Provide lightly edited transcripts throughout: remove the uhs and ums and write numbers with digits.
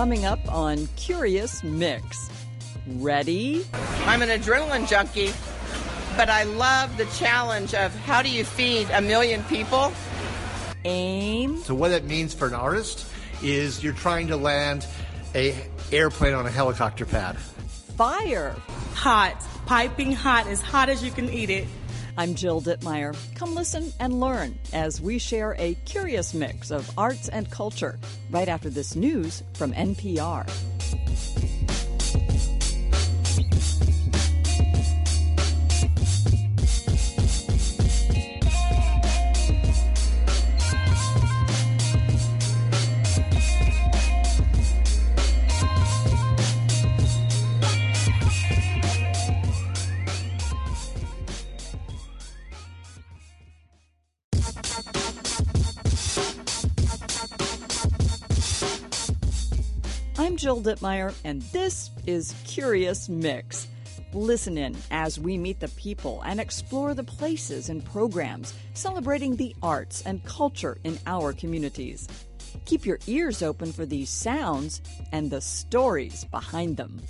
coming up on Curious Mix. Ready? I'm an adrenaline junkie, but I love the challenge of how do you feed 1 million people? Aim. So what that means for an artist is you're trying to land an airplane on a helicopter pad. Fire. Hot. Piping hot, as hot as you can eat it. I'm Jill Dittmeyer. Come listen and learn as we share a curious mix of arts and culture right after this news from NPR. I'm Jill Dittmeyer, and this is Curious Mix. Listen in as we meet the people and explore the places and programs celebrating the arts and culture in our communities. Keep your ears open for these sounds and the stories behind them.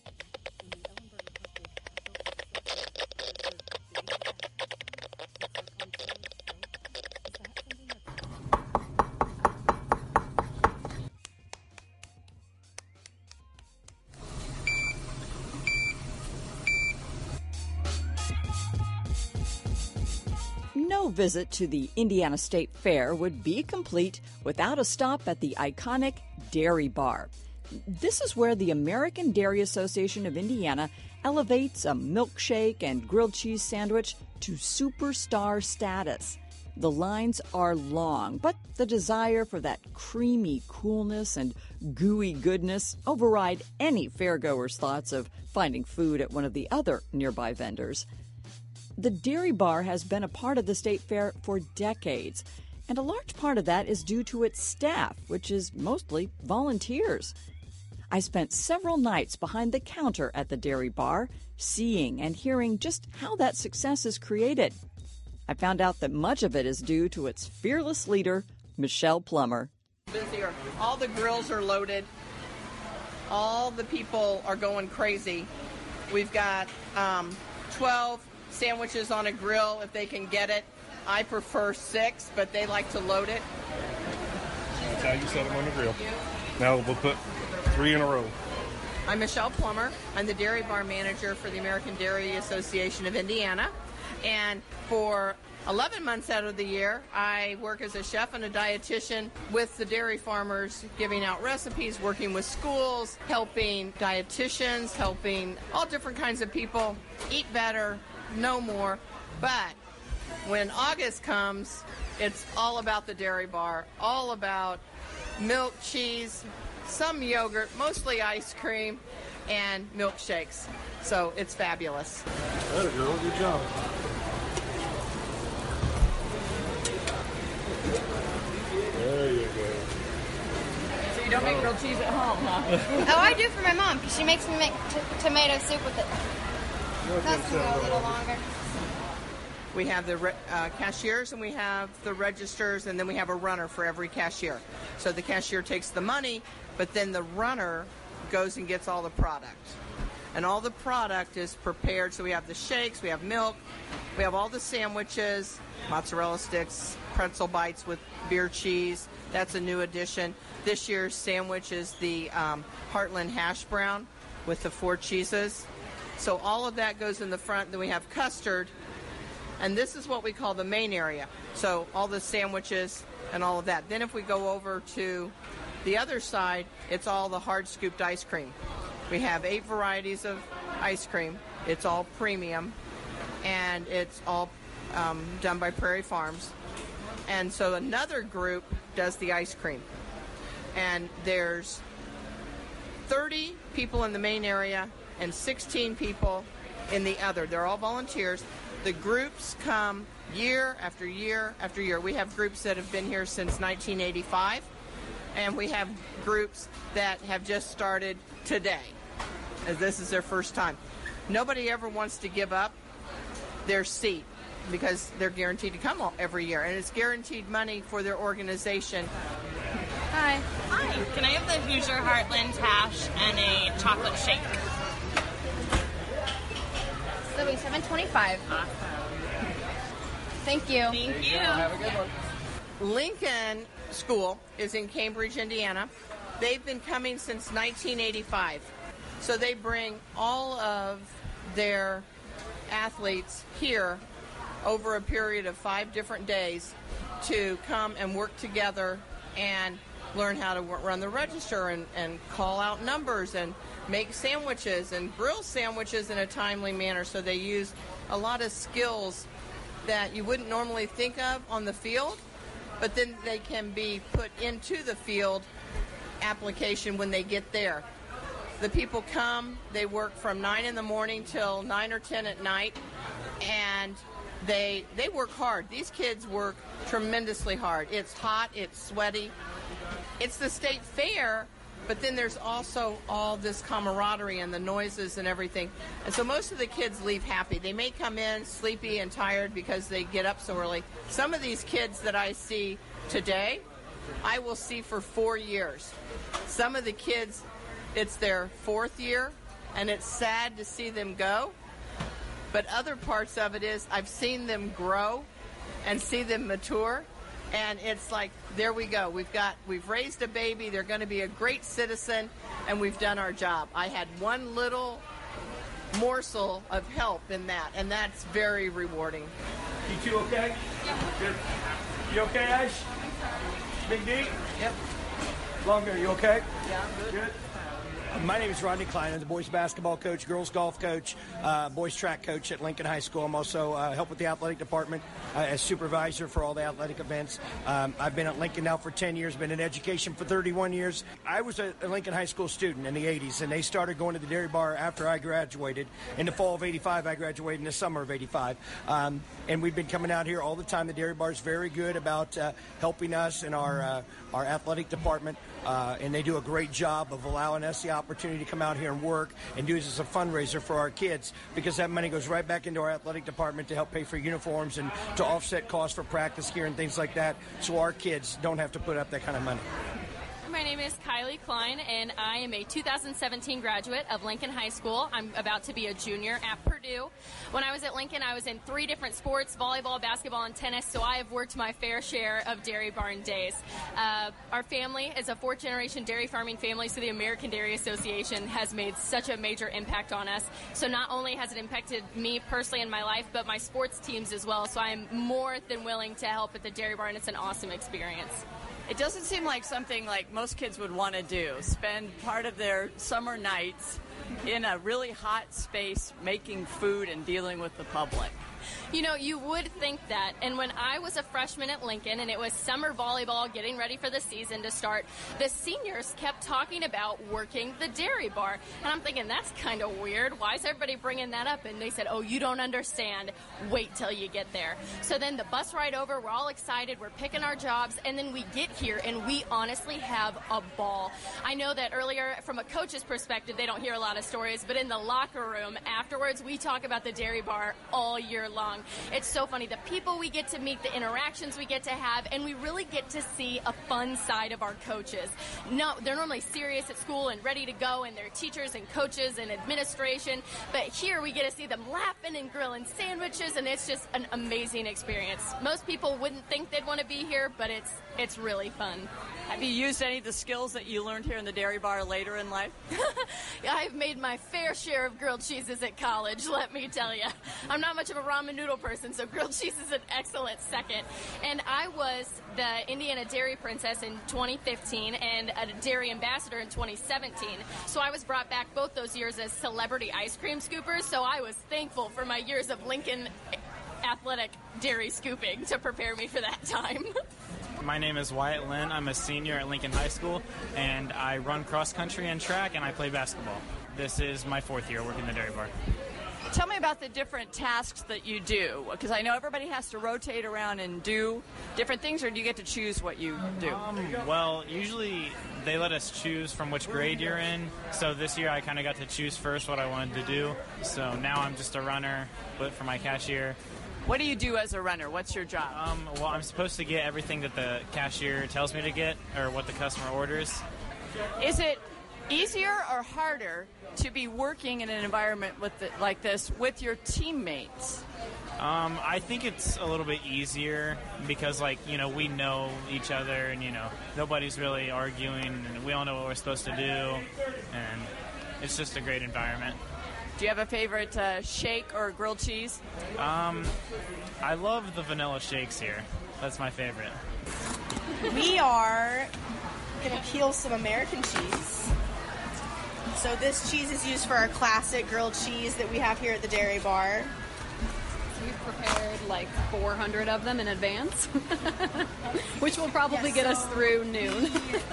No visit to the Indiana State Fair would be complete without a stop at the iconic Dairy Bar. This is where the American Dairy Association of Indiana elevates a milkshake and grilled cheese sandwich to superstar status. The lines are long, but the desire for that creamy coolness and gooey goodness override any fairgoer's thoughts of finding food at one of the other nearby vendors. The Dairy Bar has been a part of the State Fair for decades, and a large part of that is due to its staff, which is mostly volunteers. I spent several nights behind the counter at the Dairy Bar, seeing and hearing just how that success is created. I found out that much of it is due to its fearless leader, Michelle Plummer. Busier. All the grills are loaded. All the people are going crazy. We've got 12 sandwiches on a grill if they can get it. I prefer 6, but they like to load it. That's how you set them on the grill. Now we'll put 3 in a row. I'm Michelle Plummer. I'm the Dairy Bar Manager for the American Dairy Association of Indiana. And for 11 months out of the year, I work as a chef and a dietitian with the dairy farmers, giving out recipes, working with schools, helping dietitians, helping all different kinds of people eat better, know more. But when August comes, it's all about the Dairy Bar, all about milk, cheese, some yogurt, mostly ice cream, and milkshakes. So it's fabulous. There you go. Good job. There you go. So you don't make grilled cheese at home, huh? Oh, I do for my mom, because she makes me make tomato soup with it. That's going to go a little longer. We have the cashiers, and we have the registers, and then we have a runner for every cashier. So the cashier takes the money, but then the runner goes and gets all the product. And all the product is prepared. So we have the shakes, we have milk, we have all the sandwiches, mozzarella sticks, pretzel bites with beer cheese. That's a new addition. This year's sandwich is the Heartland hash brown with the 4 cheeses. So all of that goes in the front. Then we have custard. And this is what we call the main area. So all the sandwiches and all of that. Then if we go over to the other side, it's all the hard scooped ice cream. We have 8 varieties of ice cream. It's all premium, and it's all done by Prairie Farms. And so another group does the ice cream. And there's 30 people in the main area and 16 people in the other. They're all volunteers. The groups come year after year after year. We have groups that have been here since 1985, and we have groups that have just started today, as this is their first time. Nobody ever wants to give up their seat because they're guaranteed to come every year, and it's guaranteed money for their organization. Hi. Hi. Can I have the Hoosier Heartland hash and a chocolate shake? That'll be $7.25. Awesome. Thank you. Thank you. Have a good one. Lincoln School is in Cambridge, Indiana. They've been coming since 1985. So they bring all of their athletes here over a period of 5 different days to come and work together and learn how to run the register and call out numbers and make sandwiches and grill sandwiches in a timely manner. So they use a lot of skills that you wouldn't normally think of on the field, but then they can be put into the field application when they get there. The people come, they work from 9 in the morning till 9 or 10 at night, and they work hard. These kids work tremendously hard. It's hot, it's sweaty. It's the state fair, but then there's also all this camaraderie and the noises and everything. And so most of the kids leave happy. They may come in sleepy and tired because they get up so early. Some of these kids that I see today, I will see for 4 years. Some of the kids, it's their 4th year, and it's sad to see them go. But other parts of it is I've seen them grow and see them mature. And it's like, there we go. We've raised a baby. They're going to be a great citizen, and we've done our job. I had one little morsel of help in that, and that's very rewarding. You two okay? Yeah. Good. You okay, Ash? Big D? Yep. Longer, you okay? Yeah, I'm good. Good. My name is Rodney Klein. I'm the boys basketball coach, girls golf coach, boys track coach at Lincoln High School. I'm also help with the athletic department as supervisor for all the athletic events. I've been at Lincoln now for 10 years, been in education for 31 years. I was a Lincoln High School student in the 80s, and they started going to the Dairy Bar after I graduated. In the fall of 85, I graduated in the summer of 85. And we've been coming out here all the time. The Dairy Bar is very good about helping us in our athletic department, and they do a great job of allowing us the opportunity to come out here and work and do this as a fundraiser for our kids, because that money goes right back into our athletic department to help pay for uniforms and to offset costs for practice gear and things like that, so our kids don't have to put up that kind of money. My name is Kylie Klein, and I am a 2017 graduate of Lincoln High School. I'm about to be a junior at Purdue. When I was at Lincoln, I was in 3 different sports, volleyball, basketball, and tennis, so I have worked my fair share of dairy barn days. Our family is a 4th-generation dairy farming family, so the American Dairy Association has made such a major impact on us. So not only has it impacted me personally in my life, but my sports teams as well, so I am more than willing to help at the dairy barn. It's an awesome experience. It doesn't seem like something like most kids would want to do, spend part of their summer nights in a really hot space making food and dealing with the public. You know, you would think that. And when I was a freshman at Lincoln and it was summer volleyball getting ready for the season to start, the seniors kept talking about working the dairy bar. And I'm thinking, that's kind of weird. Why is everybody bringing that up? And they said, oh, you don't understand. Wait till you get there. So then the bus ride over, we're all excited. We're picking our jobs. And then we get here and we honestly have a ball. I know that earlier, from a coach's perspective, they don't hear a lot of stories. But in the locker room afterwards, we talk about the dairy bar all year long. It's so funny. The people we get to meet, the interactions we get to have, and we really get to see a fun side of our coaches. No, they're normally serious at school and ready to go, and they're teachers and coaches and administration. But here we get to see them laughing and grilling sandwiches, and it's just an amazing experience. Most people wouldn't think they'd want to be here, but it's really fun. Have you used any of the skills that you learned here in the dairy bar later in life? I've made my fair share of grilled cheeses at college, let me tell you. I'm not much of a ramen noodle person, so grilled cheese is an excellent second. And I was the Indiana Dairy Princess in 2015 and a dairy ambassador in 2017. So I was brought back both those years as celebrity ice cream scoopers, so I was thankful for my years of Lincoln athletic dairy scooping to prepare me for that time. My name is Wyatt Lynn. I'm a senior at Lincoln High School, and I run cross country and track, and I play basketball. This is my 4th year working the dairy bar. Tell me about the different tasks that you do, because I know everybody has to rotate around and do different things, or do you get to choose what you do? Well, usually they let us choose from which grade you're in, so this year I kind of got to choose first what I wanted to do. So now I'm just a runner, but for my cashier. What do you do as a runner? What's your job? Well, I'm supposed to get everything that the cashier tells me to get, or what the customer orders. Is it easier or harder to be working in an environment like this with your teammates? I think it's a little bit easier because, we know each other, and, nobody's really arguing, and we all know what we're supposed to do, and it's just a great environment. Do you have a favorite shake or grilled cheese? I love the vanilla shakes here. That's my favorite. We are going to peel some American cheese. So this cheese is used for our classic grilled cheese that we have here at the Dairy Bar. We've prepared like 400 of them in advance, which will probably get us through noon.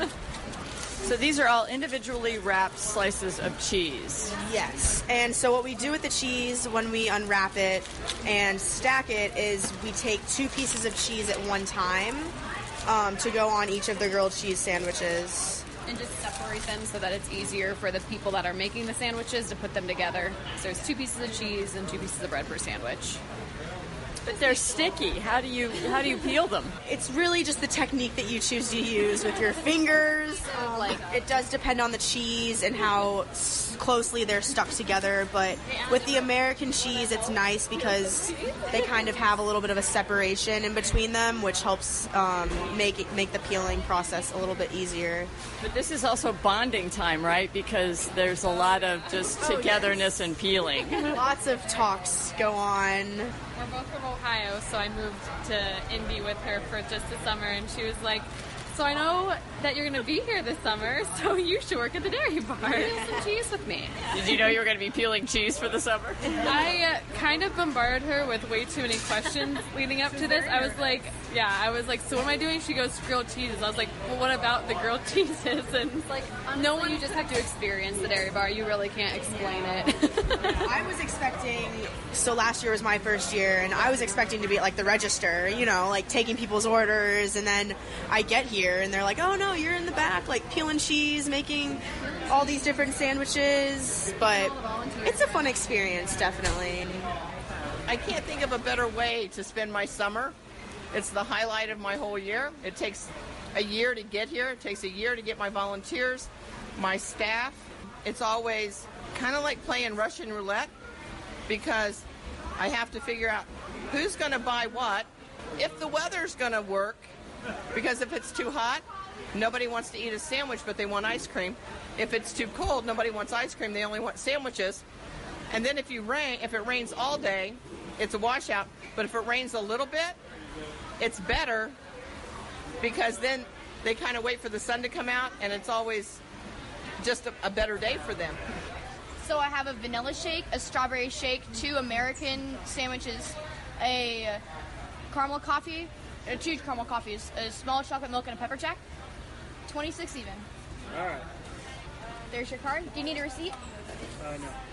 So these are all individually wrapped slices of cheese. Yes. And so what we do with the cheese when we unwrap it and stack it is we take 2 pieces of cheese at one time to go on each of the grilled cheese sandwiches. And just separate them so that it's easier for the people that are making the sandwiches to put them together. So there's 2 pieces of cheese and 2 pieces of bread per sandwich. But they're sticky. How do you peel them? It's really just the technique that you choose to use with your fingers. It does depend on the cheese and how closely they're stuck together. But with the American cheese, it's nice because they kind of have a little bit of a separation in between them, which helps make the peeling process a little bit easier. But this is also bonding time, right? Because there's a lot of just togetherness and peeling. Lots of talks go on. We're both from Ohio, so I moved to Indy with her for just the summer, and she was like, so I know that you're going to be here this summer, so you should work at the Dairy Bar. Peel some cheese with me. Did you know you were going to be peeling cheese for the summer? I kind of bombarded her with way too many questions leading up to this. I was like, so what am I doing? She goes, grilled cheeses. I was like, well, what about the grilled cheeses? And it's like, no one, you just have to experience the Dairy Bar. You really can't explain it. I was expecting, so last year was my first year, and I was expecting to be at like the register, like taking people's orders, and then I get here and they're like, oh no, you're in the back, like peeling cheese, making all these different sandwiches. But it's a fun experience, definitely. I can't think of a better way to spend my summer. It's the highlight of my whole year. It takes a year to get here. It takes a year to get my volunteers, my staff. It's always kind of like playing Russian roulette because I have to figure out who's going to buy what, if the weather's going to work, because if it's too hot, nobody wants to eat a sandwich, but they want ice cream. If it's too cold, nobody wants ice cream. They only want sandwiches. And then if it rains all day, it's a washout. But if it rains a little bit, it's better because then they kind of wait for the sun to come out, and it's always just a better day for them. So I have a vanilla shake, a strawberry shake, 2 American sandwiches, a caramel coffee, 2 caramel coffees, a small chocolate milk, and a pepper jack. $26 even. All right. There's your card. Do you need a receipt? No.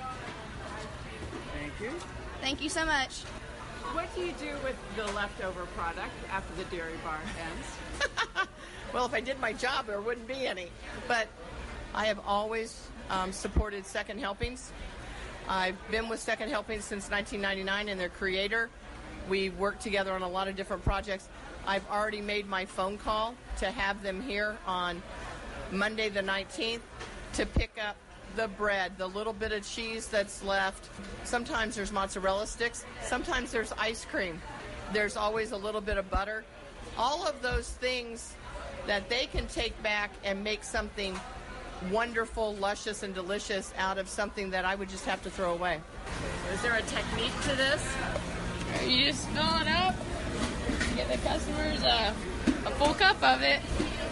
Thank you. Thank you so much. What do you do with the leftover product after the Dairy Bar ends? Well, if I did my job, there wouldn't be any. But I have always supported Second Helpings. I've been with Second Helpings since 1999 and their creator. We work together on a lot of different projects. I've already made my phone call to have them here on Monday the 19th to pick up the bread, the little bit of cheese that's left. Sometimes there's mozzarella sticks. Sometimes there's ice cream. There's always a little bit of butter. All of those things that they can take back and make something wonderful, luscious, and delicious out of something that I would just have to throw away. Is there a technique to this? You just fill it up, get the customers a full cup of it.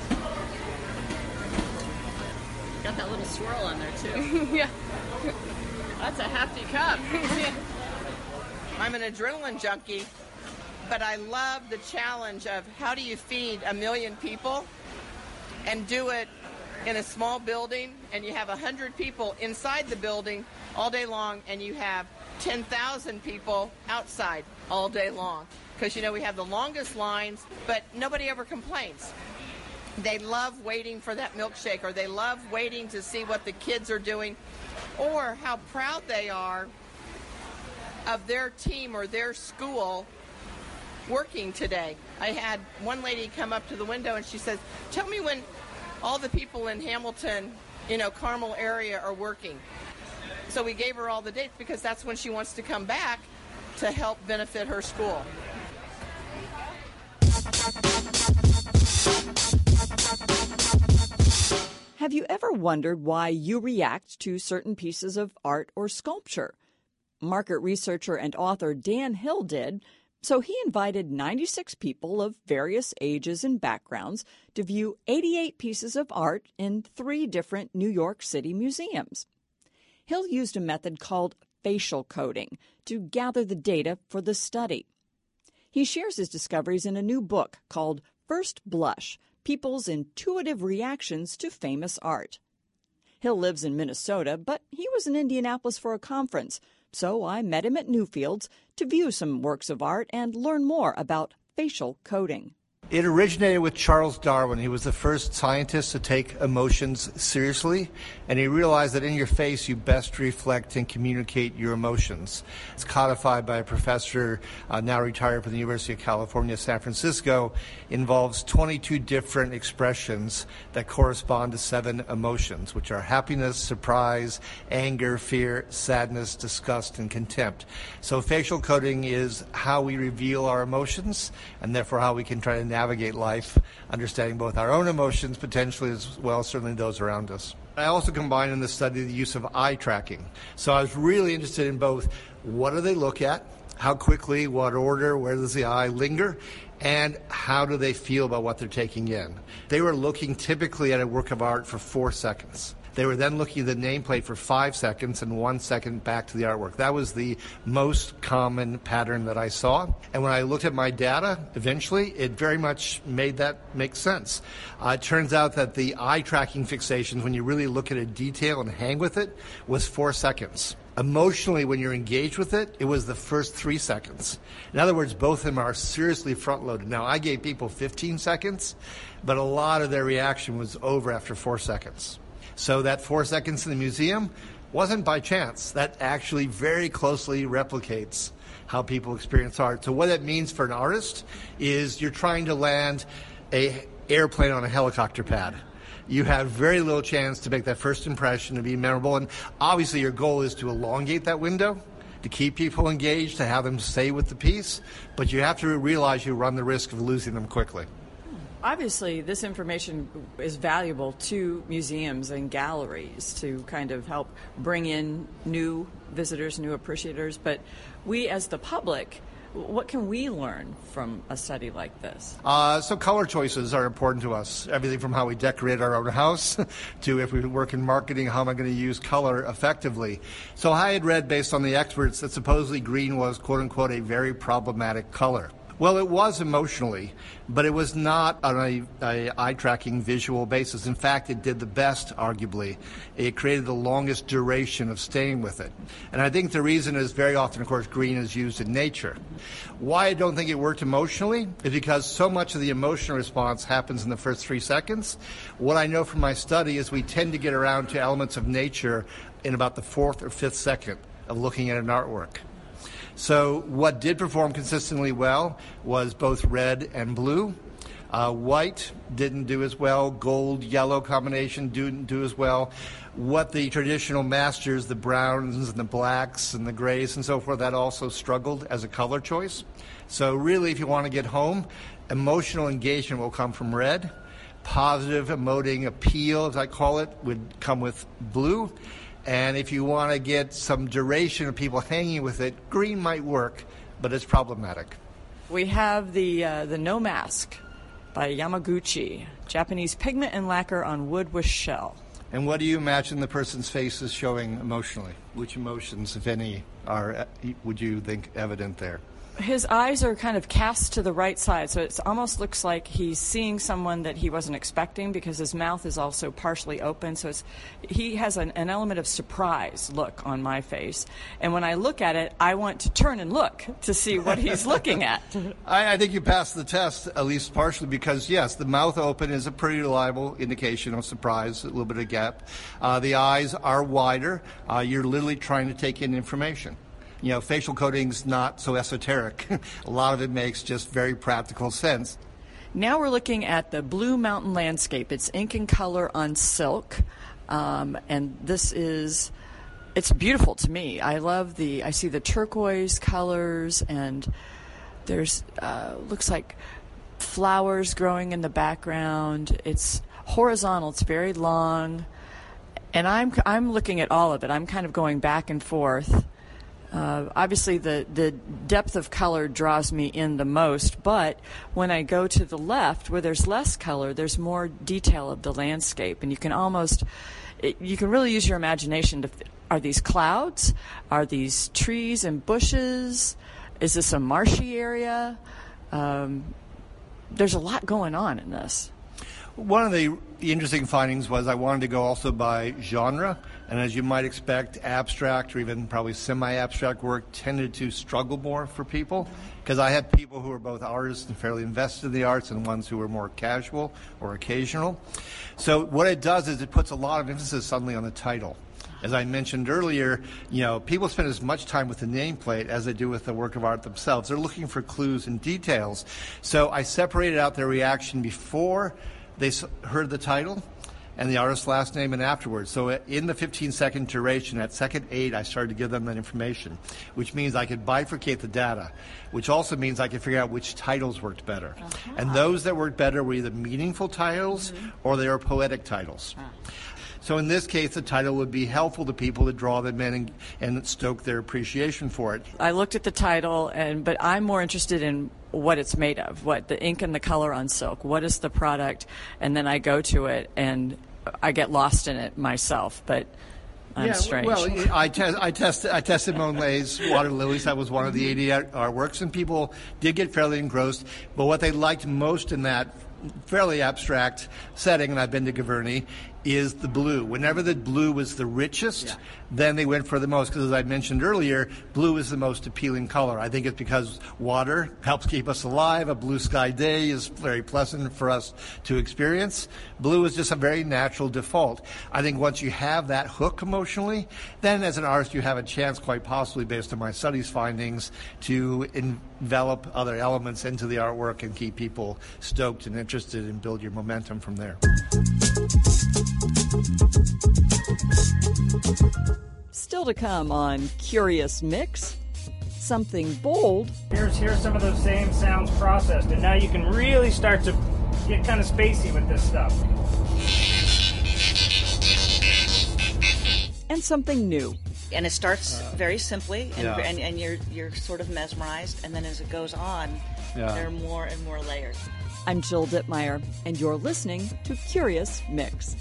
Got that little swirl on there too. Yeah. That's a hefty cup. I'm an adrenaline junkie, but I love the challenge of how do you feed 1 million people and do it in a small building, and you have 100 people inside the building all day long, and you have 10,000 people outside all day long. Because, we have the longest lines, but nobody ever complains. They love waiting for that milkshake, or they love waiting to see what the kids are doing, or how proud they are of their team or their school working today. I had one lady come up to the window and she says, tell me when all the people in Hamilton, Carmel area are working. So we gave her all the dates because that's when she wants to come back to help benefit her school. Have you ever wondered why you react to certain pieces of art or sculpture? Market researcher and author Dan Hill did, so he invited 96 people of various ages and backgrounds to view 88 pieces of art in 3 different New York City museums. Hill used a method called facial coding to gather the data for the study. He shares his discoveries in a new book called First Blush: People's Intuitive Reactions to Famous Art. Hill lives in Minnesota, but he was in Indianapolis for a conference, so I met him at Newfields to view some works of art and learn more about facial coding. It originated with Charles Darwin. He was the first scientist to take emotions seriously, and he realized that in your face you best reflect and communicate your emotions. It's codified by a professor now retired from the University of California, San Francisco. It involves 22 different expressions that correspond to 7 emotions, which are happiness, surprise, anger, fear, sadness, disgust, and contempt. So facial coding is how we reveal our emotions, and therefore how we can try to navigate life, understanding both our own emotions potentially as well as certainly those around us. I also combined in the study the use of eye tracking. So I was really interested in both what do they look at, how quickly, what order, where does the eye linger, and how do they feel about what they're taking in. They were looking typically at a work of art for 4 seconds. They were then looking at the nameplate for 5 seconds and 1 second back to the artwork. That was the most common pattern that I saw. And when I looked at my data, eventually, it very much made that make sense. It turns out that the eye tracking fixations, when you really look at a detail and hang with it, was 4 seconds. Emotionally, when you're engaged with it, it was the first 3 seconds. In other words, both of them are seriously front-loaded. Now, I gave people 15 seconds, but a lot of their reaction was over after 4 seconds. So that 4 seconds in the museum wasn't by chance. That actually very closely replicates how people experience art. So what that means for an artist is you're trying to land an airplane on a helicopter pad. You have very little chance to make that first impression to be memorable. And obviously your goal is to elongate that window, to keep people engaged, to have them stay with the piece. But you have to realize you run the risk of losing them quickly. Obviously, this information is valuable to museums and galleries to kind of help bring in new visitors, new appreciators. But we as the public, what can we learn from a study like this? So color choices are important to us. Everything from how we decorate our own house to if we work in marketing, how am I going to use color effectively? So I had read based on the experts that supposedly green was, quote unquote, a very problematic color. Well, it was emotionally, but it was not on a eye-tracking visual basis. In fact, it did the best, arguably. It created the longest duration of staying with it. And I think the reason is very often, of course, green is used in nature. Why I don't think it worked emotionally is because so much of the emotional response happens in the first 3 seconds. What I know from my study is we tend to get around to elements of nature in about the 4th or 5th second of looking at an artwork. So what did perform consistently well was both red and blue. White didn't do as well. Gold-yellow combination didn't do as well. What the traditional masters, the browns and the blacks and the grays and so forth, that also struggled as a color choice. So really, if you want to get home, emotional engagement will come from red. Positive emoting appeal, as I call it, would come with blue. And if you want to get some duration of people hanging with it, green might work, but it's problematic. We have the No Mask by Yamaguchi, Japanese pigment and lacquer on wood with shell. And what do you imagine the person's face is showing emotionally? Which emotions, if any, would you think evident there? His eyes are kind of cast to the right side, so it almost looks like he's seeing someone that he wasn't expecting because his mouth is also partially open. So he has an element of surprise look on my face. And when I look at it, I want to turn and look to see what he's looking at. I think you passed the test, at least partially, because, yes, the mouth open is a pretty reliable indication of surprise, a little bit of gap. The eyes are wider. You're literally trying to take in information. Facial coating's not so esoteric. A lot of it makes just very practical sense. Now we're looking at the Blue Mountain Landscape. It's ink and color on silk, and it's beautiful to me. I see the turquoise colors, and there's looks like flowers growing in the background. It's horizontal. It's very long, and I'm looking at all of it. I'm kind of going back and forth. Obviously, the depth of color draws me in the most, but when I go to the left, where there's less color, there's more detail of the landscape, and you can really use your imagination to. Are these clouds? Are these trees and bushes? Is this a marshy area? There's a lot going on in this. One of the interesting findings was I wanted to go also by genre, and as you might expect, abstract or even probably semi-abstract work tended to struggle more for people, because I had people who were both artists and fairly invested in the arts and ones who were more casual or occasional. So what it does is it puts a lot of emphasis suddenly on the title. As I mentioned earlier, people spend as much time with the nameplate as they do with the work of art themselves. They're looking for clues and details. So I separated out their reaction before they heard the title and the artist's last name and afterwards. So in the 15-second duration, at second 8, I started to give them that information, which means I could bifurcate the data, which also means I could figure out which titles worked better. Uh-huh. And those that worked better were either meaningful titles or they were poetic titles. So in this case, the title would be helpful to people to draw them in and stoke their appreciation for it. I looked at the title, but I'm more interested in what it's made of, what the ink and the color on silk, what is the product, and then I go to it and I get lost in it myself, but I'm strange. Well, I tested Monet's Water Lilies. That was one of the 80 artworks, and people did get fairly engrossed, but what they liked most in that fairly abstract setting, and I've been to Giverny, is the blue. Whenever the blue was the richest, then they went for the most, because as I mentioned earlier, blue is the most appealing color. I think it's because water helps keep us alive. A blue sky day is very pleasant for us to experience. Blue is just a very natural default. I think once you have that hook emotionally, then as an artist you have a chance, quite possibly based on my studies findings, to envelop other elements into the artwork and keep people stoked and interested and build your momentum from there. Still to come on Curious Mix, something bold. Here's some of those same sounds processed, and now you can really start to get kind of spacey with this stuff. And something new. And it starts very simply, and you're sort of mesmerized, and then as it goes on, there are more and more layers. I'm Jill Dittmeyer, and you're listening to Curious Mix.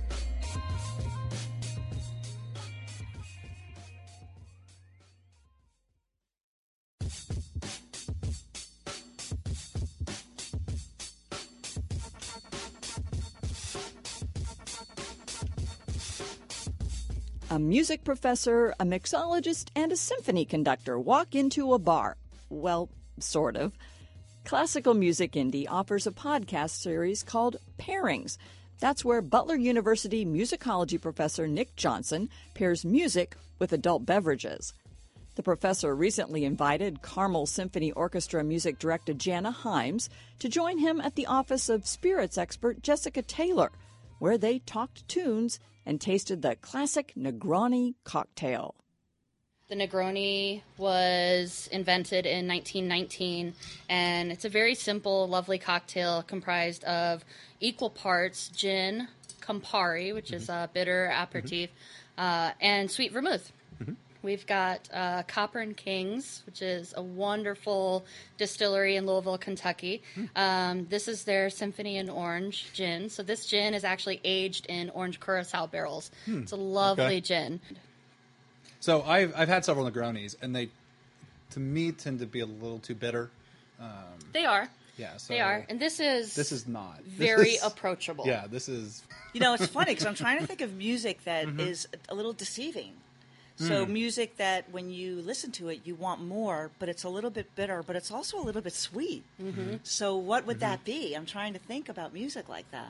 A music professor, a mixologist, and a symphony conductor walk into a bar. Well, sort of. Classical Music Indie offers a podcast series called Pairings. That's where Butler University musicology professor Nick Johnson pairs music with adult beverages. The professor recently invited Carmel Symphony Orchestra music director Jana Himes to join him at the office of spirits expert Jessica Taylor, where they talked tunes and tasted the classic Negroni cocktail. The Negroni was invented in 1919, and it's a very simple, lovely cocktail comprised of equal parts gin, Campari, which is a bitter aperitif, and sweet vermouth. We've got Copper and Kings, which is a wonderful distillery in Louisville, Kentucky. This is their Symphony in Orange gin. So this gin is actually aged in orange curacao barrels. It's a lovely gin. So I've had several Negronis, and they, to me, tend to be a little too bitter. They are. Yeah, so they are. And this is not. Very approachable. Yeah, this is... It's funny, because I'm trying to think of music that is a little deceiving. So music that when you listen to it, you want more, but it's a little bit bitter, but it's also a little bit sweet. So what would that be? I'm trying to think about music like that.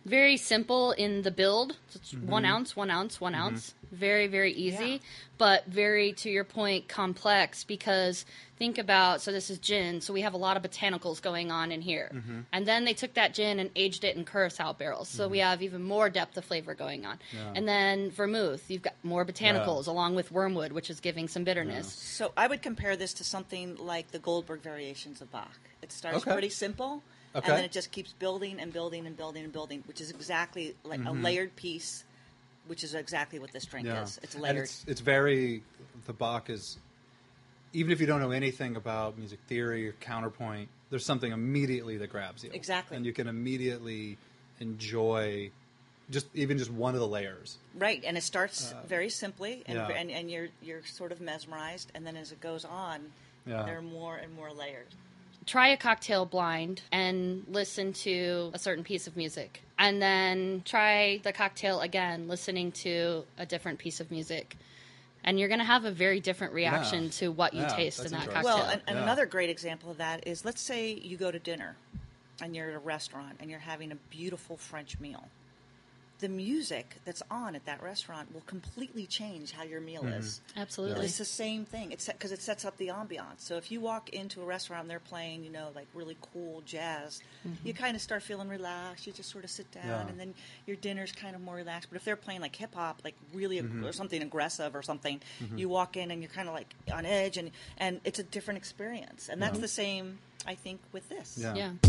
very simple in the build. It's 1 ounce, 1 ounce, 1 ounce. Very, very easy, but very, to your point, complex, because think about, so this is gin, so we have a lot of botanicals going on in here. And then they took that gin and aged it in curacao barrels, so we have even more depth of flavor going on. And then vermouth, you've got more botanicals along with wormwood, which is giving some bitterness. So I would compare this to something like the Goldberg variations of Bach. It starts pretty simple, and then it just keeps building and building and building and building, which is exactly like a layered piece, which is exactly what this drink is. It's layered. And it's very, the Bach is, even if you don't know anything about music theory or counterpoint, there's something immediately that grabs you. Exactly. And you can immediately enjoy just one of the layers. Right, and it starts very simply, and you're sort of mesmerized, and then as it goes on, there are more and more layers. Try a cocktail blind and listen to a certain piece of music. And then try the cocktail again, listening to a different piece of music. And you're going to have a very different reaction to what you taste in that cocktail. Well, and another great example of that is, let's say you go to dinner and you're at a restaurant and you're having a beautiful French meal. The music that's on at that restaurant will completely change how your meal is. Absolutely. But it's the same thing, because it sets up the ambiance. So if you walk into a restaurant and they're playing, like really cool jazz, you kind of start feeling relaxed. You just sort of sit down, and then your dinner's kind of more relaxed. But if they're playing like hip-hop, like really or something aggressive or something, you walk in and you're kind of like on edge, and it's a different experience. And that's the same, I think, with this.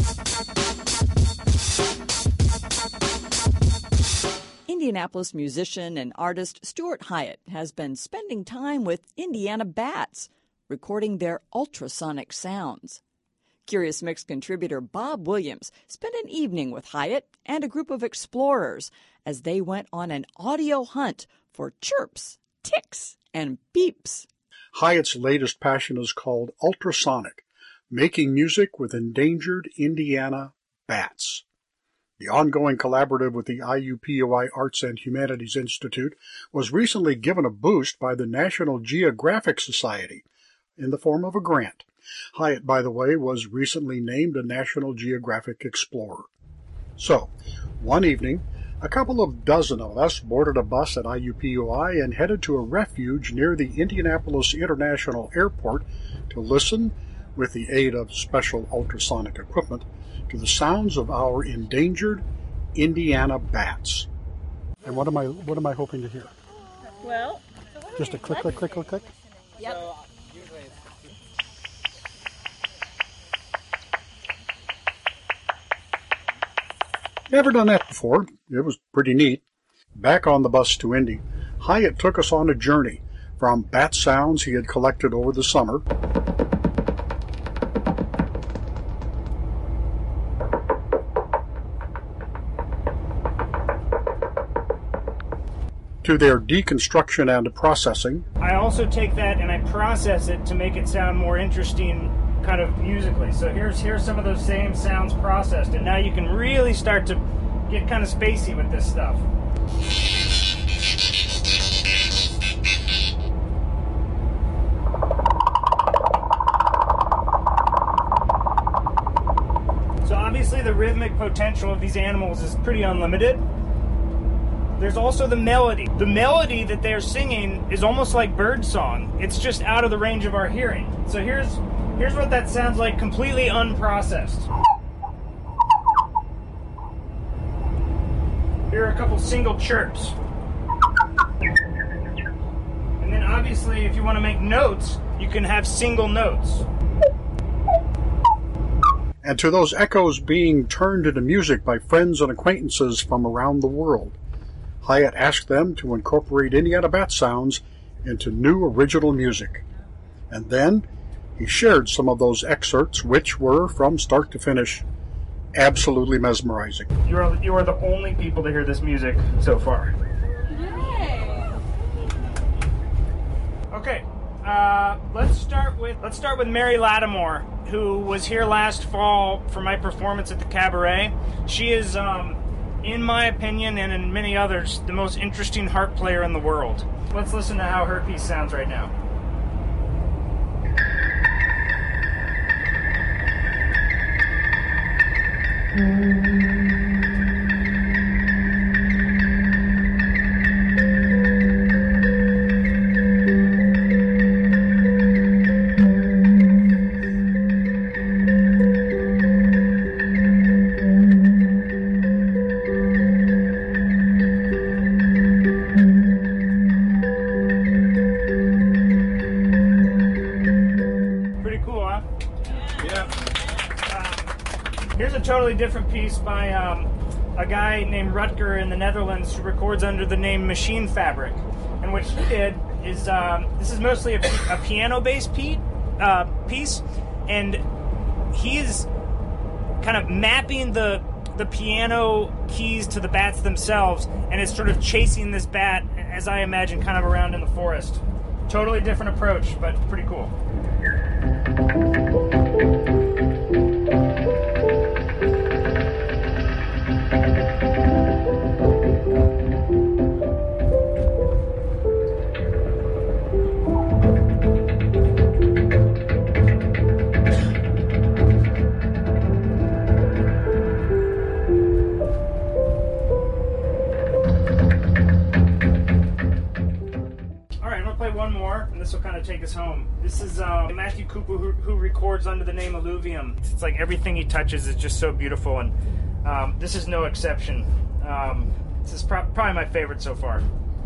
Indianapolis musician and artist Stuart Hyatt has been spending time with Indiana bats, recording their ultrasonic sounds. Curious Mix contributor Bob Williams spent an evening with Hyatt and a group of explorers as they went on an audio hunt for chirps, ticks, and beeps. Hyatt's latest passion is called ultrasonic, making music with endangered Indiana bats. The ongoing collaborative with the IUPUI Arts and Humanities Institute was recently given a boost by the National Geographic Society in the form of a grant. Hyatt, by the way, was recently named a National Geographic Explorer. So, one evening, a couple of dozen of us boarded a bus at IUPUI and headed to a refuge near the Indianapolis International Airport to listen, with the aid of special ultrasonic equipment, to the sounds of our endangered Indiana bats. And what am I hoping to hear? Well, just a click, click, click, click, click. Yep. Never done that before. It was pretty neat. Back on the bus to Indy, Hyatt took us on a journey from bat sounds he had collected over the summer to their deconstruction and processing. I also take that and I process it to make it sound more interesting kind of musically. So here's some of those same sounds processed, and now you can really start to get kind of spacey with this stuff. So obviously the rhythmic potential of these animals is pretty unlimited. There's also the melody. The melody that they're singing is almost like bird song. It's just out of the range of our hearing. So here's what that sounds like completely unprocessed. Here are a couple single chirps. And then obviously if you want to make notes, you can have single notes. And to those echoes being turned into music by friends and acquaintances from around the world, Hyatt asked them to incorporate Indiana bat sounds into new original music. And then he shared some of those excerpts, which were, from start to finish, absolutely mesmerizing. You are the only people to hear this music so far. Okay, let's start with Mary Lattimore, who was here last fall for my performance at the Cabaret. She is, in my opinion, and in many others, the most interesting harp player in the world. Let's listen to how her piece sounds right now. totally different piece by a guy named Rutger in the Netherlands who records under the name Machine Fabric. And what he did is, this is mostly a piano-based piece, and he's kind of mapping the piano keys to the bats themselves, and is sort of chasing this bat, as I imagine, kind of around in the forest. Totally different approach, but pretty cool. This will kind of take us home. This is Matthew Cooper, who records under the name Alluvium. It's like everything he touches is just so beautiful, and this is no exception. This is probably my favorite so far.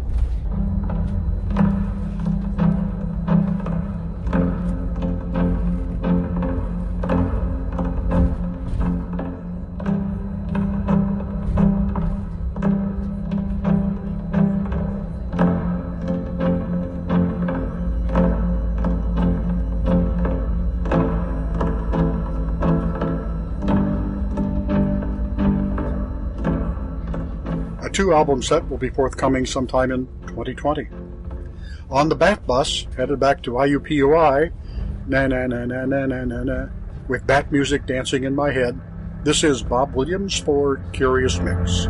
A 2-album set will be forthcoming sometime in 2020. On the Bat Bus, headed back to IUPUI, na-na-na-na-na-na-na, with bat music dancing in my head, this is Bob Williams for Curious Mix.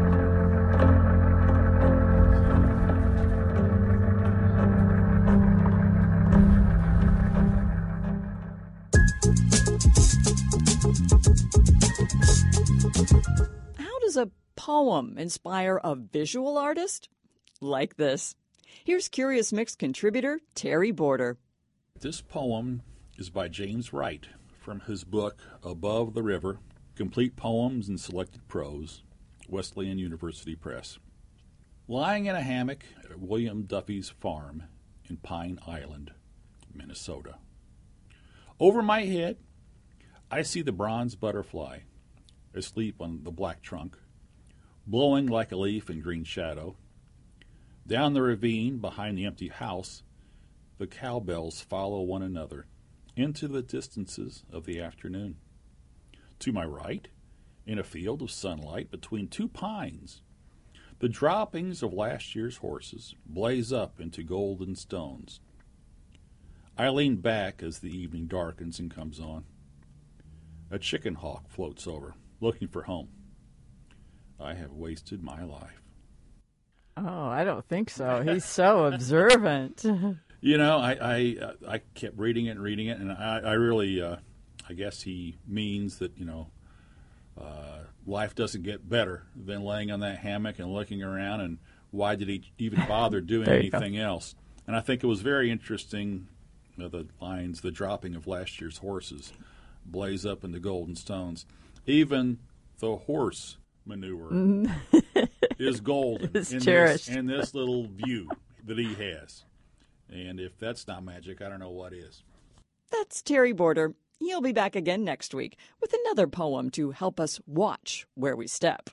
How does a poem inspire a visual artist? Like this. Here's Curious Mix contributor Terry Border. This poem is by James Wright from his book Above the River, Complete Poems and Selected Prose, Wesleyan University Press. Lying in a hammock at William Duffy's farm in Pine Island, Minnesota. Over my head, I see the bronze butterfly asleep on the black trunk, blowing like a leaf in green shadow. Down the ravine behind the empty house, the cowbells follow one another into the distances of the afternoon. To my right, in a field of sunlight between two pines, the droppings of last year's horses blaze up into golden stones. I lean back as the evening darkens and comes on. A chicken hawk floats over, looking for home. I have wasted my life. Oh, I don't think so. He's so observant. You know, I kept reading it, and I really, I guess he means that, you know, life doesn't get better than laying on that hammock and looking around, and why did he even bother doing anything else? And I think it was very interesting, the lines, the dropping of last year's horses blaze up into golden stones. Even the horse manure is golden in this little view that he has. And if that's not magic, I don't know what is. That's Terry Border. He'll be back again next week with another poem to help us watch where we step.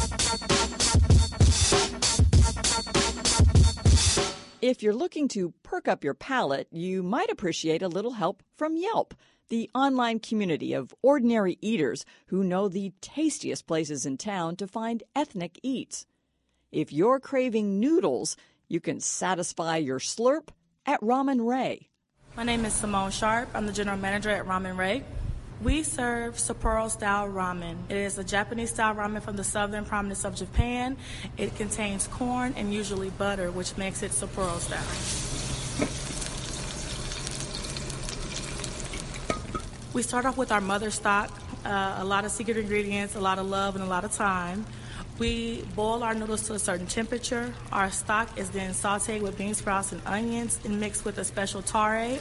If you're looking to perk up your palate, you might appreciate a little help from Yelp, the online community of ordinary eaters who know the tastiest places in town to find ethnic eats. If you're craving noodles, you can satisfy your slurp at Ramen Ray. My name is Simone Sharp. I'm the general manager at Ramen Ray. We serve Sapporo-style ramen. It is a Japanese-style ramen from the southern province of Japan. It contains corn and usually butter, which makes it Sapporo-style. We start off with our mother stock, a lot of secret ingredients, a lot of love, and a lot of time. We boil our noodles to a certain temperature. Our stock is then sauteed with bean sprouts and onions and mixed with a special tare.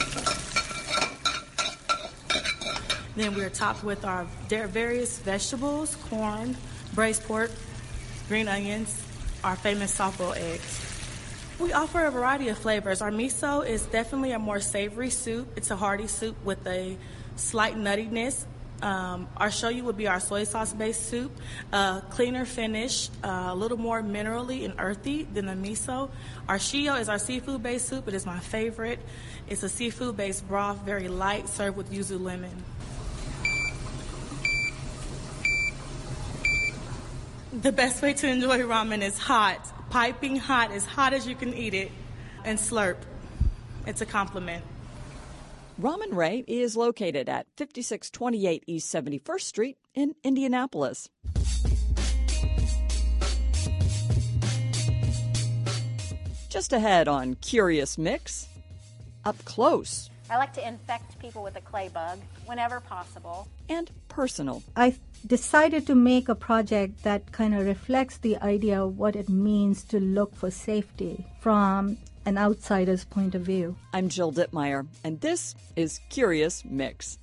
Then we're topped with our various vegetables, corn, braised pork, green onions, our famous soft-boiled eggs. We offer a variety of flavors. Our miso is definitely a more savory soup. It's a hearty soup with a slight nuttiness. Our shoyu would be our soy sauce-based soup, cleaner finish, a little more minerally and earthy than the miso. Our shio is our seafood-based soup. It is my favorite. It's a seafood-based broth, very light, served with yuzu lemon. The best way to enjoy ramen is hot, piping hot, as hot as you can eat it, and slurp. It's a compliment. Ramen Ray is located at 5628 East 71st Street in Indianapolis. Just ahead on Curious Mix, up close I like to infect people with a clay bug whenever possible. and personal. I decided to make a project that kind of reflects the idea of what it means to look for safety from an outsider's point of view. I'm Jill Dittmeyer, and this is Curious Mix.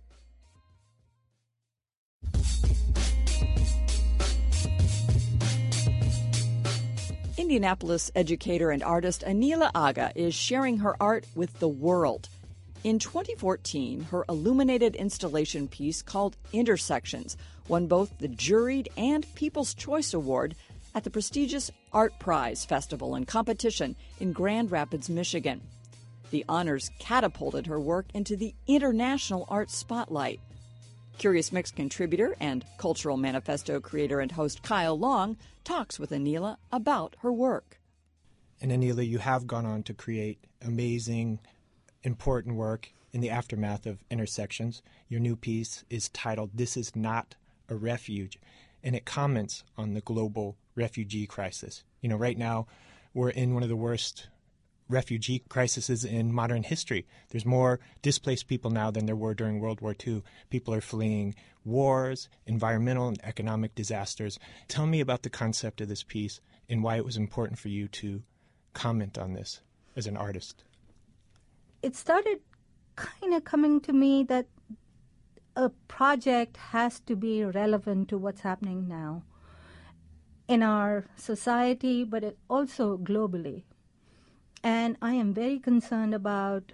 Indianapolis educator and artist Anila Aga is sharing her art with the world. In 2014, her illuminated installation piece called Intersections won both the Juried and People's Choice Award at the prestigious Art Prize Festival and Competition in Grand Rapids, Michigan. The honors catapulted her work into the international art spotlight. Curious Mix contributor and Cultural Manifesto creator and host Kyle Long talks with Anila about her work. And Anila, you have gone on to create amazing, important work in the aftermath of Intersections. Your new piece is titled This Is Not a Refuge, and it comments on the global refugee crisis. You know, right now we're in one of the worst refugee crises in modern history. There's more displaced people now than there were during World War II. People are fleeing wars, environmental and economic disasters. Tell me about the concept of this piece and why it was important for you to comment on this as an artist. It started kind of coming to me that a project has to be relevant to what's happening now in our society, but it also globally. And I am very concerned about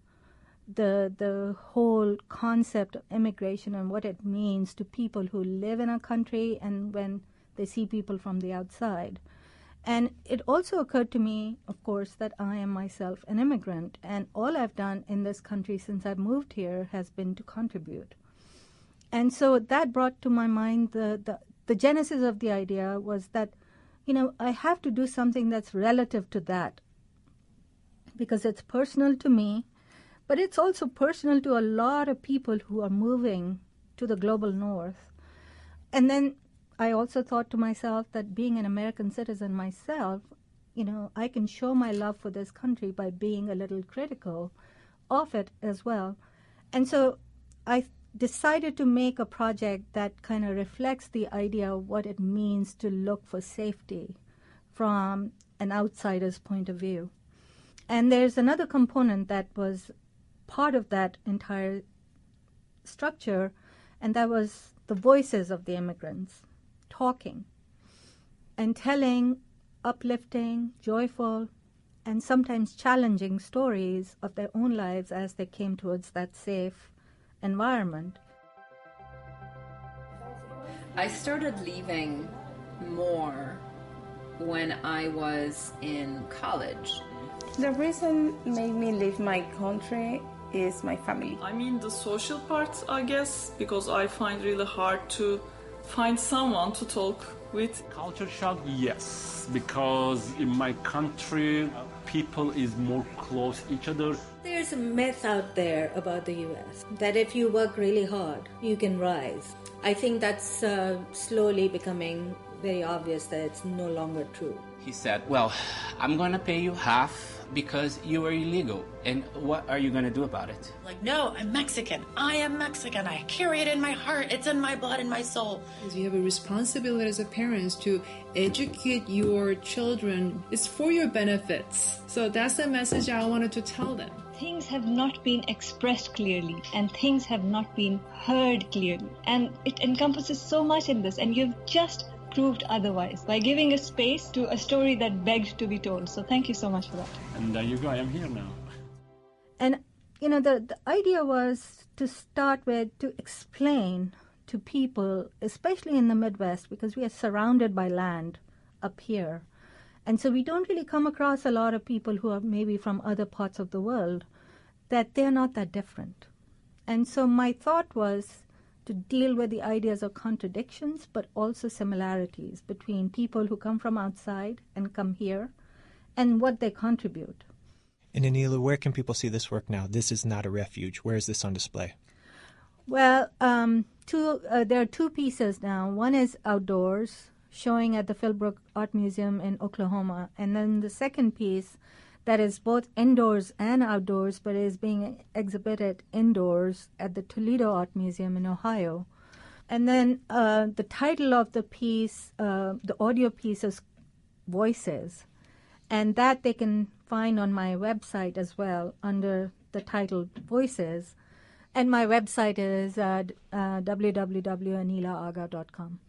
the whole concept of immigration and what it means to people who live in a country and when they see people from the outside. And it also occurred to me, of course, that I am myself an immigrant, and all I've done in this country since I've moved here has been to contribute. And so that brought to my mind the genesis of the idea was that, you know, I have to do something that's relative to that, because it's personal to me, but it's also personal to a lot of people who are moving to the global north. And then I also thought to myself that being an American citizen myself, you know, I can show my love for this country by being a little critical of it as well. And so I decided to make a project that kind of reflects the idea of what it means to look for safety from an outsider's point of view. And there's another component that was part of that entire structure, and that was the voices of the immigrants talking and telling uplifting, joyful, and sometimes challenging stories of their own lives as they came towards that safe environment. I started leaving more when I was in college. The reason made me leave my country is my family. I mean the social part, I guess, because I find really hard to find someone to talk with. Culture shock, yes, because in my country, people is more close to each other. There's a myth out there about the U.S. that if you work really hard, you can rise. I think that's slowly becoming very obvious that it's no longer true. He said, well, I'm going to pay you half because you were illegal. And what are you going to do about it? Like, no, I'm Mexican. I am Mexican. I carry it in my heart. It's in my blood and my soul. You have a responsibility as a parent to educate your children. It's for your benefits. So that's the message I wanted to tell them. Things have not been expressed clearly and things have not been heard clearly. And it encompasses so much in this, and you've just proved otherwise by giving a space to a story that begged to be told. So thank you so much for that. And there you go, I am here now. And the idea was to start with, to explain to people, especially in the Midwest, because we are surrounded by land up here. And so we don't really come across a lot of people who are maybe from other parts of the world, that they're not that different. And so my thought was to deal with the ideas of contradictions, but also similarities between people who come from outside and come here and what they contribute. And Anila, where can people see this work now? This is not a refuge. Where is this on display? Well, there are two pieces now. One is outdoors, showing at the Philbrook Art Museum in Oklahoma. And then the second piece that is both indoors and outdoors, but is being exhibited indoors at the Toledo Art Museum in Ohio. And then the title of the piece, the audio piece, is Voices. And that they can find on my website as well under the title Voices. And my website is www.anilaaga.com.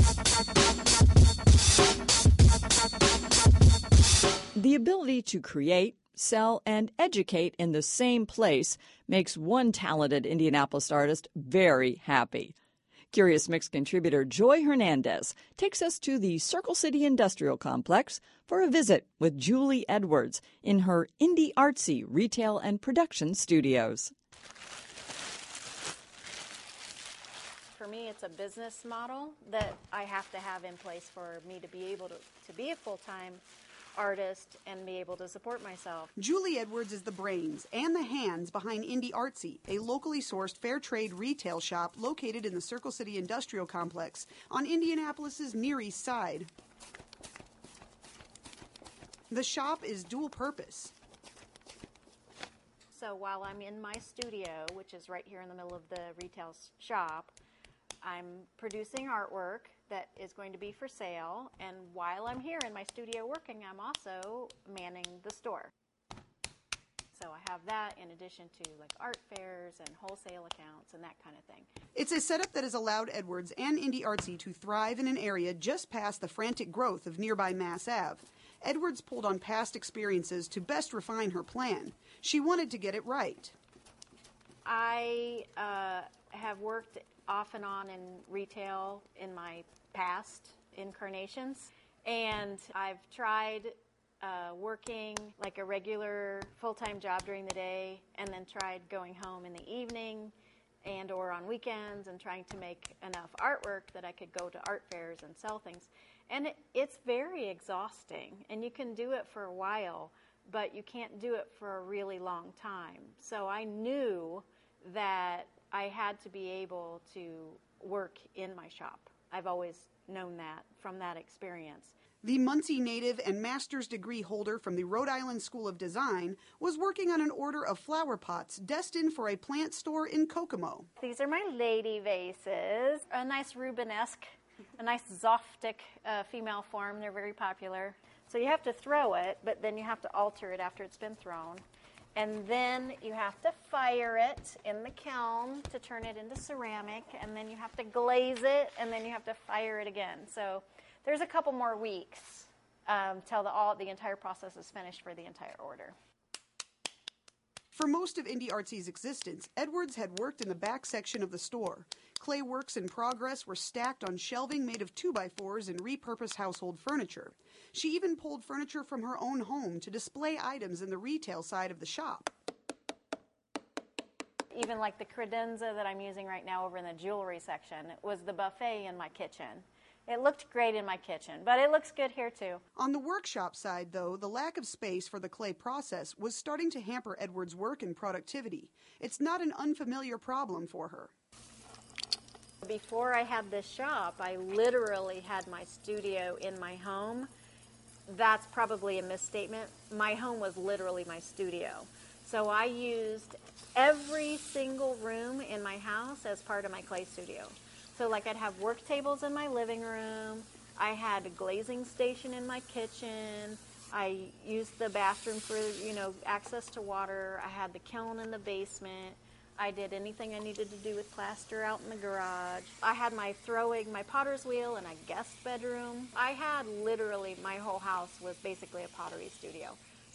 The ability to create, sell, and educate in the same place makes one talented Indianapolis artist very happy. Curious Mix contributor Joy Hernandez takes us to the Circle City Industrial Complex for a visit with Julie Edwards in her Indie Artsy retail and production studios. For me, it's a business model that I have to have in place for me to be able to be a full-time artist and be able to support myself. Julie Edwards is the brains and the hands behind Indie Artsy, a locally sourced fair trade retail shop located in the Circle City Industrial Complex on Indianapolis's Near East Side. The shop is dual purpose. So while I'm in my studio, which is right here in the middle of the retail shop, I'm producing artwork that is going to be for sale, and while I'm here in my studio working, I'm also manning the store. So I have that in addition to like art fairs and wholesale accounts and that kind of thing. It's a setup that has allowed Edwards and Indie Artsy to thrive in an area just past the frantic growth of nearby Mass Ave. Edwards pulled on past experiences to best refine her plan. She wanted to get it right. I have worked off and on in retail in my past incarnations, and I've tried working like a regular full-time job during the day and then tried going home in the evening and or on weekends and trying to make enough artwork that I could go to art fairs and sell things. And it's very exhausting, and you can do it for a while, but you can't do it for a really long time. So I knew that I had to be able to work in my shop. I've always known that from that experience. The Muncie native and master's degree holder from the Rhode Island School of Design was working on an order of flower pots destined for a plant store in Kokomo. These are my lady vases, a nice Rubenesque, a nice Zoftic female form. They're very popular. So you have to throw it, but then you have to alter it after it's been thrown. And then you have to fire it in the kiln to turn it into ceramic, and then you have to glaze it, and then you have to fire it again. So there's a couple more weeks till the entire process is finished for the entire order. For most of Indie Artsy's existence, Edwards had worked in the back section of the store. Clay works in progress were stacked on shelving made of 2x4s and repurposed household furniture. She even pulled furniture from her own home to display items in the retail side of the shop. Even like the credenza that I'm using right now over in the jewelry section, it was the buffet in my kitchen. It looked great in my kitchen, but it looks good here too. On the workshop side, though, the lack of space for the clay process was starting to hamper Edwards' work and productivity. It's not an unfamiliar problem for her. Before I had this shop, I literally had my studio in my home. That's probably a misstatement. My home was literally my studio. So I used every single room in my house as part of my clay studio. So like I'd have work tables in my living room. I had a glazing station in my kitchen. I used the bathroom for, access to water. I had the kiln in the basement. I did anything I needed to do with plaster out in the garage. I had my potter's wheel in a guest bedroom. I had literally, my whole house was basically a pottery studio.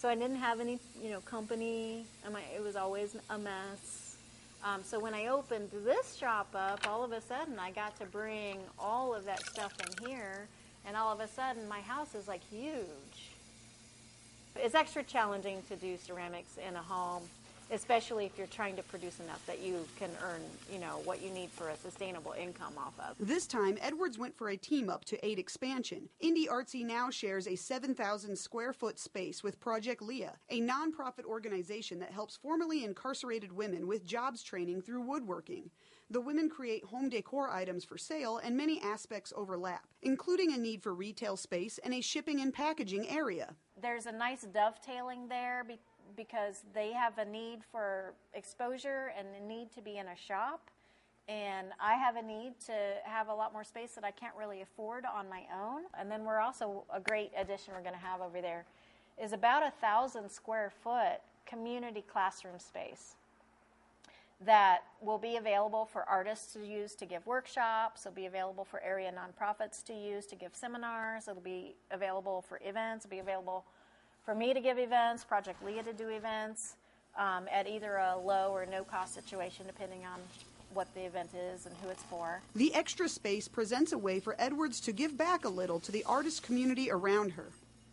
So I didn't have any, company. It was always a mess. So when I opened this shop up, all of a sudden I got to bring all of that stuff in here, and all of a sudden my house is like huge. It's extra challenging to do ceramics in a home, especially if you're trying to produce enough that you can earn, what you need for a sustainable income off of. This time, Edwards went for a team-up to aid expansion. Indie Artsy now shares a 7,000 square foot space with Project Leah, a nonprofit organization that helps formerly incarcerated women with jobs training through woodworking. The women create home decor items for sale, and many aspects overlap, including a need for retail space and a shipping and packaging area. There's a nice dovetailing there because they have a need for exposure and a need to be in a shop, and I have a need to have a lot more space that I can't really afford on my own. And then we're also, a great addition we're going to have over there is about 1,000 square foot community classroom space that will be available for artists to use to give workshops. It'll be available for area nonprofits to use to give seminars. It'll be available for events. It'll be available for me to give events, Project Leah to do events, at either a low or no-cost situation, depending on what the event is and who it's for. The extra space presents a way for Edwards to give back a little to the artist community around her.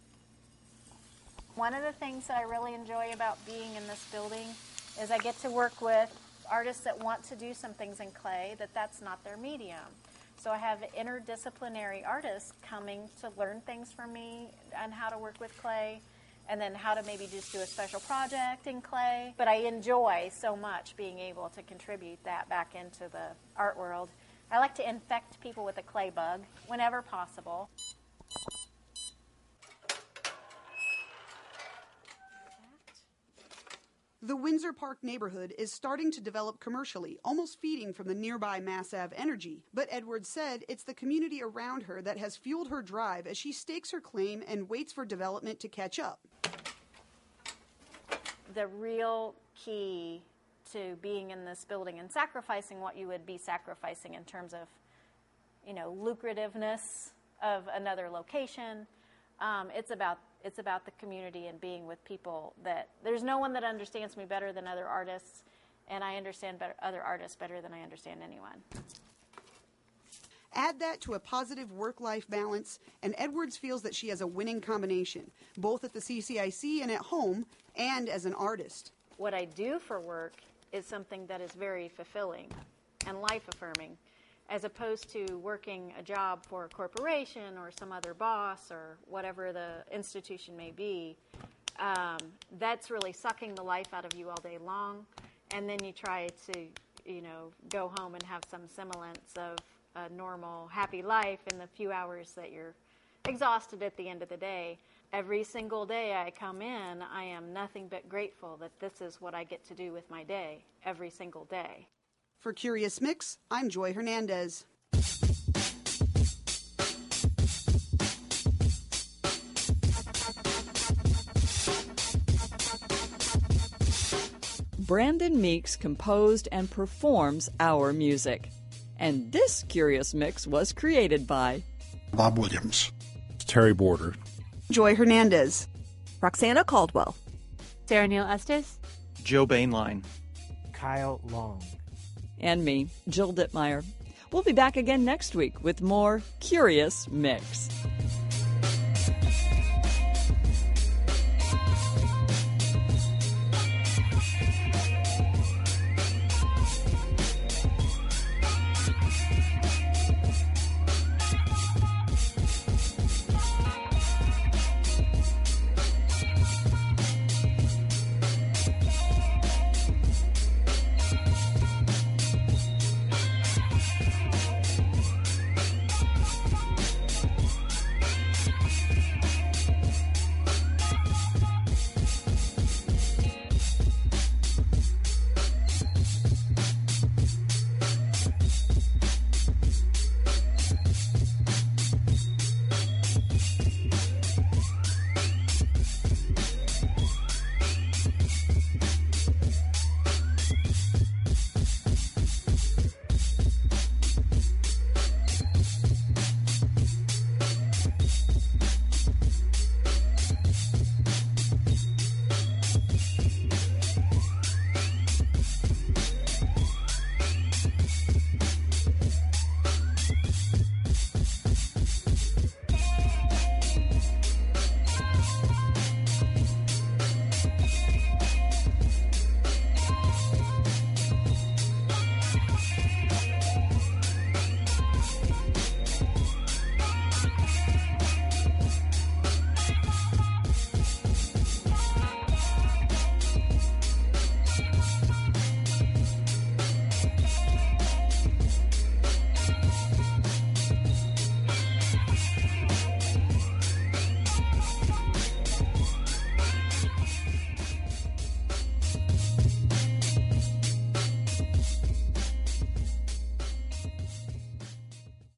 One of the things that I really enjoy about being in this building is I get to work with artists that want to do some things in clay that's not their medium. So I have interdisciplinary artists coming to learn things from me on how to work with clay, and then how to maybe just do a special project in clay. But I enjoy so much being able to contribute that back into the art world. I like to infect people with a clay bug whenever possible. The Windsor Park neighborhood is starting to develop commercially, almost feeding from the nearby Mass Ave energy. But Edwards said it's the community around her that has fueled her drive as she stakes her claim and waits for development to catch up. The real key to being in this building and sacrificing what you would be sacrificing in terms of, lucrativeness of another location, it's about the community and being with people that there's no one that understands me better than other artists, and I understand other artists better than I understand anyone. Add that to a positive work-life balance, and Edwards feels that she has a winning combination, both at the CCIC and at home, and as an artist. What I do for work is something that is very fulfilling and life-affirming, as opposed to working a job for a corporation or some other boss or whatever the institution may be. That's really sucking the life out of you all day long, and then you try to, go home and have some semblance of a normal, happy life in the few hours that you're exhausted at the end of the day. Every single day I come in, I am nothing but grateful that this is what I get to do with my day, every single day. For Curious Mix, I'm Joy Hernandez. Brandon Meeks composed and performs our music. And this Curious Mix was created by Bob Williams, Terry Border, Joy Hernandez, Roxana Caldwell, Sarah Neal Estes, Joe Bainline, Kyle Long, and me, Jill Dittmeyer. We'll be back again next week with more Curious Mix.